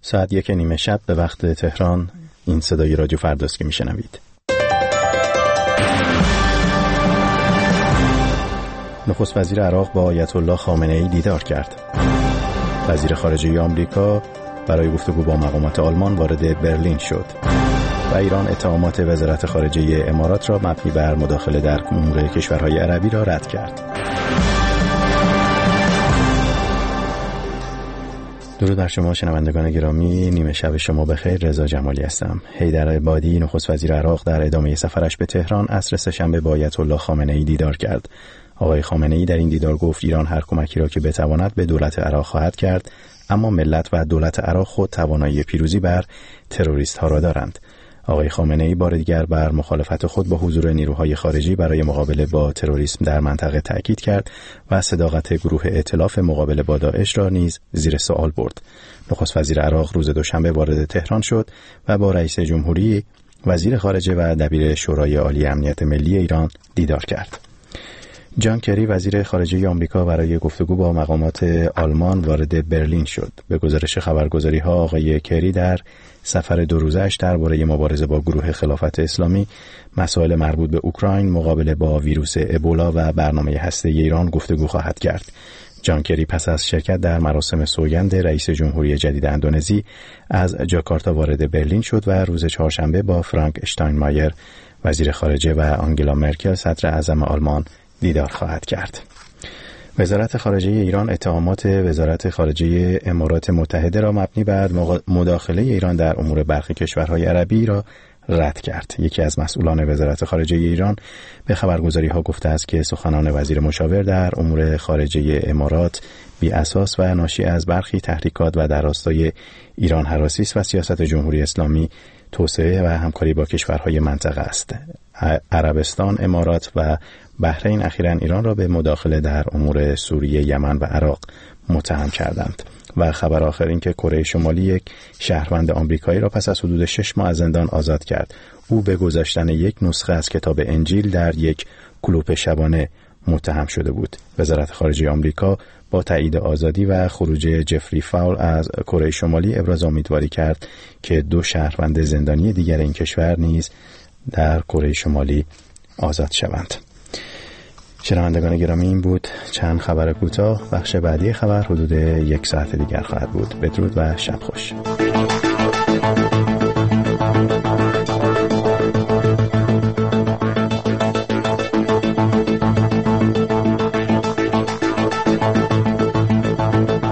ساعت 1:30 شب به وقت تهران این صدای رادیو فرداست که میشنوید. نخست وزیر عراق با آیت الله خامنه‌ای دیدار کرد. وزیر خارجه آمریکا برای گفتگو با مقامات آلمان وارد برلین شد و ایران اتهامات وزارت خارجه امارات را مبنی بر مداخله در امور کشورهای عربی را رد کرد. درود بر شما شنوندگان گرامی، نیمه شب شما بخیر. رضا جمالی هستم. حیدر عبادی نخست وزیر عراق در ادامه سفرش به تهران عصر سه‌شنبه با آیت الله خامنه‌ای دیدار کرد. آقای خامنه‌ای در این دیدار گفت ایران هر کمکی را که بتواند به دولت عراق خواهد کرد، اما ملت و دولت عراق خود توانایی پیروزی بر تروریست ها را دارند. آقای خامنه‌ای بار دیگر بر مخالفت خود با حضور نیروهای خارجی برای مقابله با تروریسم در منطقه تأکید کرد و صداقت گروه ائتلاف مقابله با داعش را نیز زیر سوال برد. نخست وزیر عراق روز دوشنبه وارد تهران شد و با رئیس جمهوری، وزیر خارجه و دبیر شورای عالی امنیت ملی ایران دیدار کرد. جان کری وزیر خارجه آمریکا برای گفتگو با مقامات آلمان وارد برلین شد. به گزارش خبرگزاری‌ها آقای کری در سفر 2 روزه‌اش درباره مبارزه با گروه خلافت اسلامی، مسائل مربوط به اوکراین، مقابله با ویروس ابولا و برنامه هسته‌ای ایران گفتگو خواهد کرد. جان کری پس از شرکت در مراسم سوگند رئیس جمهوری جدید اندونزی از جاکارتا وارد برلین شد و روز چهارشنبه با فرانک اشتاینمایر وزیر خارجه و آنگلا مرکل صدر اعظم آلمان دیدار خواهد کرد. وزارت خارجه ایران اتهامات وزارت خارجه امارات متحده را مبنی بر مداخله ایران در امور برخی کشورهای عربی را رد کرد. یکی از مسئولان وزارت خارجه ایران به خبرگزاری‌ها گفته است که سخنان وزیر مشاور در امور خارجه امارات بی اساس و ناشی از برخی تحریکات و در راستای ایران هراسی است و سیاست جمهوری اسلامی توسعه و همکاری با کشورهای منطقه است. عربستان، امارات و بحرین اخیراً ایران را به مداخله در امور سوریه، یمن و عراق متهم کردند. و خبر آخر این که کره شمالی یک شهروند آمریکایی را پس از حدود 6 ماه از زندان آزاد کرد. او به گذاشتن یک نسخه از کتاب انجیل در یک کلوپ شبانه متهم شده بود. وزارت خارجه آمریکا با تایید آزادی و خروج جفری فاول از کره شمالی ابراز امیدواری کرد که 2 شهروند زندانی دیگر این کشور نیز در کره شمالی آزاد شوند. شنوندگان گرامی، این بود چند خبر کوتاه. بخش بعدی خبر حدود 1 ساعت دیگر خواهد بود. بدرود و شب خوش.